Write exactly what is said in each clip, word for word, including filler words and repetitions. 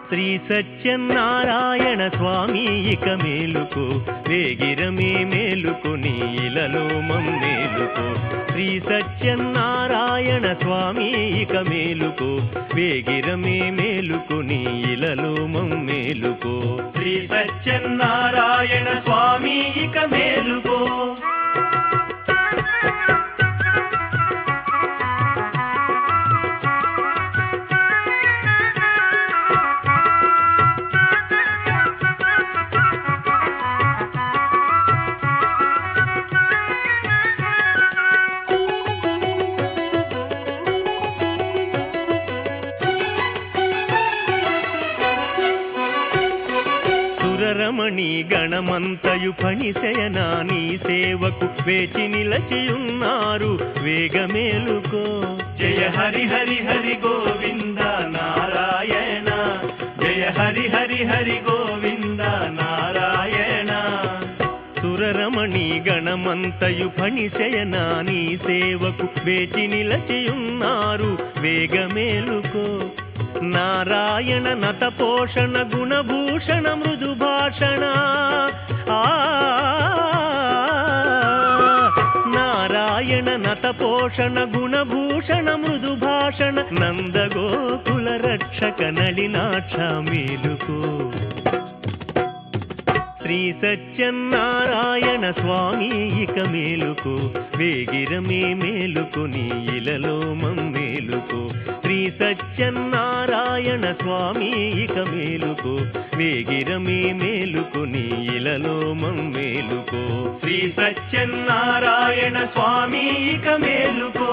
శ్రీ సత్యనారాయణ స్వామి ఇక మేలుకో, వేగిరమే మేలుకు నీలలో మమ్మేలుకో. శ్రీ సత్యనారాయణ స్వామి ఇక మేలుకో, వేగిరమే మేలుకు నీలలో మమ్మేలుకో. శ్రీ సత్యనారాయణ స్వామి ఇక మేలుకో. రమణి గణమంతయు ఫణిశయనా నీ సేవకు వేచి నిలచియున్నారు, వేగమేలుకో. జయ హరి హరి హరి గోవింద నారాయణ, జయ హరి హరి హరి గోవింద నారాయణ. సురరమణి గణమంతయు ఫణిశయనా నీ సేవకు వేచి నిలచియున్నారు, వేగమేలుకో. నారాయణ నత పోషణ గుణభూషణ మృదుభాషణ, నారాయణ నత పోషణ గుణభూషణ మృదుభాషణ, నందగోకుల రక్షక నళినాక్ష మేలుకో. శ్రీ సత్యనారాయణ స్వామి ఇక మేలుకో, వేగిరమే మేలుకు నీలలో మమ్మేలుకో. శ్రీ సత్యనారాయణ స్వామి ఇక మేలుకో, వేగిరమే మేలుకు నీలలో మమ్మేలుకో. శ్రీ సత్యనారాయణ స్వామి ఇక మేలుకో.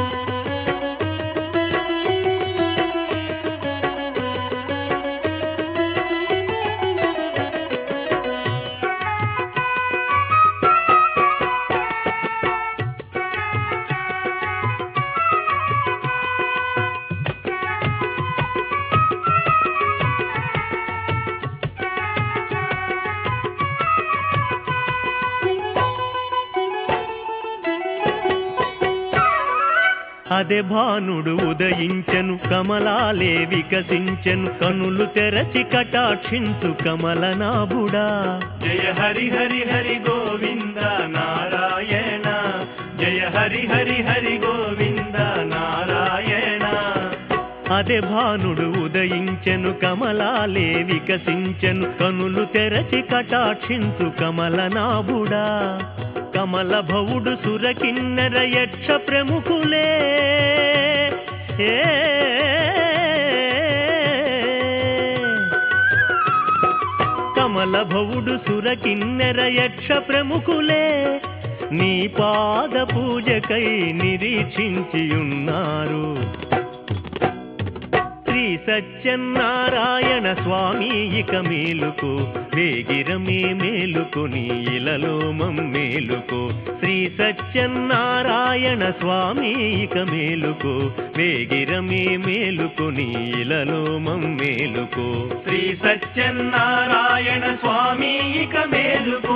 అదే భానుడు ఉదయించెను, కమలాలే వికసించెను, కనులు తెరచి కటాక్షించు కమలనాభుడా. జయ హరి హరి హరి గోవింద నారాయణ, జయ హరి హరి హరి గోవింద నారాయణ. అదే భానుడు ఉదయించెను, కమలాలే వికసించెను, కనులు తెరచి కటాక్షించు కమలనాభుడా. కమల భవుడు సురకిన్నర యక్ష ప్రముఖులే, కమల భవుడు సురకిన్నర యక్ష ప్రముఖులే, నీ పాద పూజకై నిరీక్షించియున్నారు. శ్రీ సత్యనారాయణ స్వామి ఇక మేలుకో, వేగిరమే మేలుకు నీలలో మమ్మేలుకో. శ్రీ సత్యనారాయణ స్వామి ఇక మేలుకో, వేగిరమే మేలుకు నీలలో మమ్మేలుకో. శ్రీ సత్యనారాయణ స్వామి ఇక మేలుకో.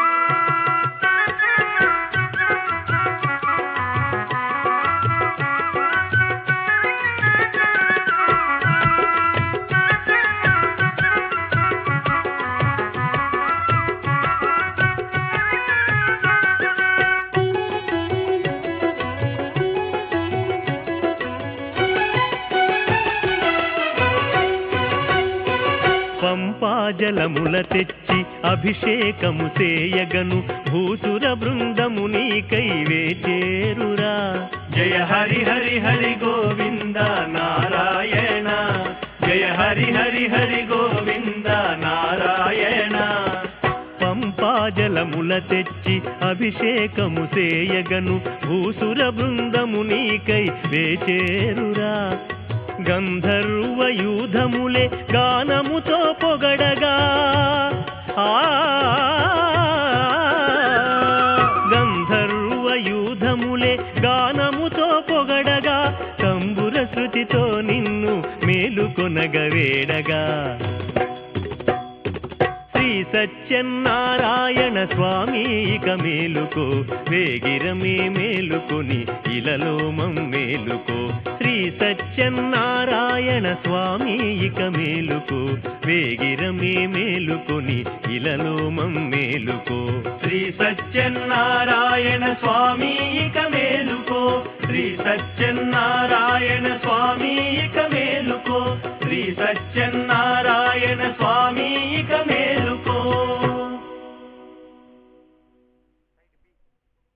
పంపాజలముల తెచ్చి అభిషేకము చేయగను, భూసుర బృందము నీకై వేచేరురా. జయ హరి హరి హరి గోవింద నారాయణ, జయ హరి హరి హరి గోవింద నారాయణ. పంపాజలముల తెచ్చి అభిషేకము చేయగను, భూసుర బృందము నీకై వేచేరురా. గంధర్వయూధములే గానముతో పొగడగా, ఆ గంధర్వయూధములే గానముతో పొగడగా, తంబుర శృతితో నిన్ను మేలుకొనగవేడగా. శ్రీ సత్యనారాయణ స్వామి ఇక మేలుకో, వేగిరమే మేలుకొని ఇలలో మమ్మే మేలుకో శ్రీ సత్యనారాయణ స్వామి ఇక మేలుకో వేగిరమే మేలుకొని ఇలలో మమ్మేలుకో శ్రీ సత్యనారాయణ స్వామి ఇక మేలుకో శ్రీ సత్య